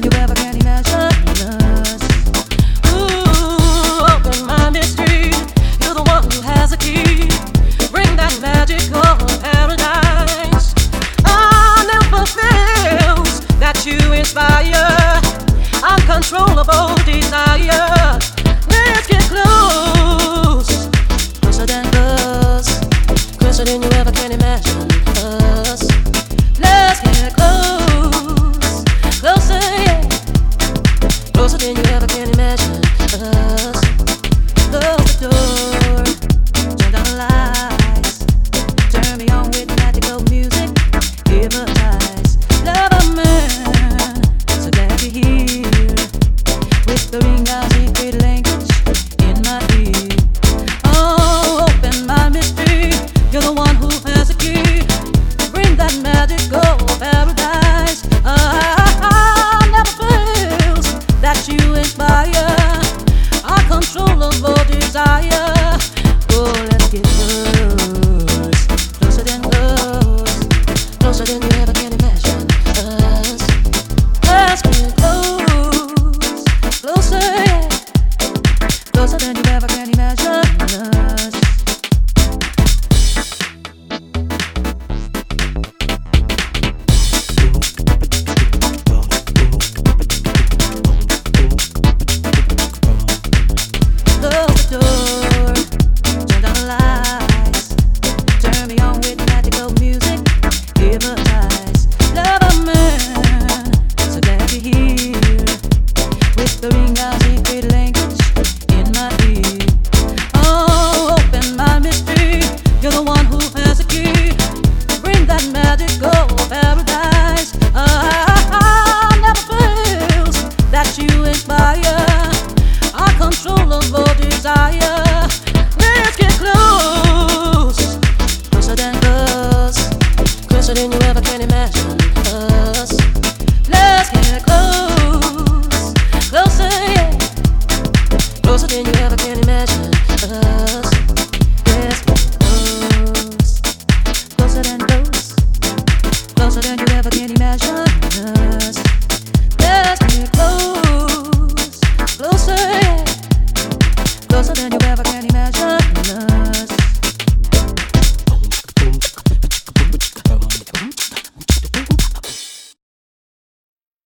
you ever can imagine us. Ooh, open my mystery. You're the one who has a key. Bring that magical paradise. I never fails that you inspire uncontrollable desire. Let's get close, closer than you ever can imagine us. Let's get close, closer, yeah, closer than you ever can imagine us. Close the door, turn down the lights, turn me on with magical music, hypnotize. Love a man, so glad you're here, whispering our secret language in my ear. Oh, open my mystery. You're the one who has a key. Bring that magical paradise. Never fails that you inspire uncontrollable desire. Oh, let's get close, closer than you ever can imagine us. Let's get close, closer, yeah, closer than you ever can imagine us. Close the door, turn down the lights, turn me on with magical music, hypnotize. Love a man, so glad you're here, whispering our secret language in my ear. Oh, open my mystery. You're the one who has a key. Bring that magical paradise. Never fails that you inspire uncontrollable desire. Let's get close, closer than you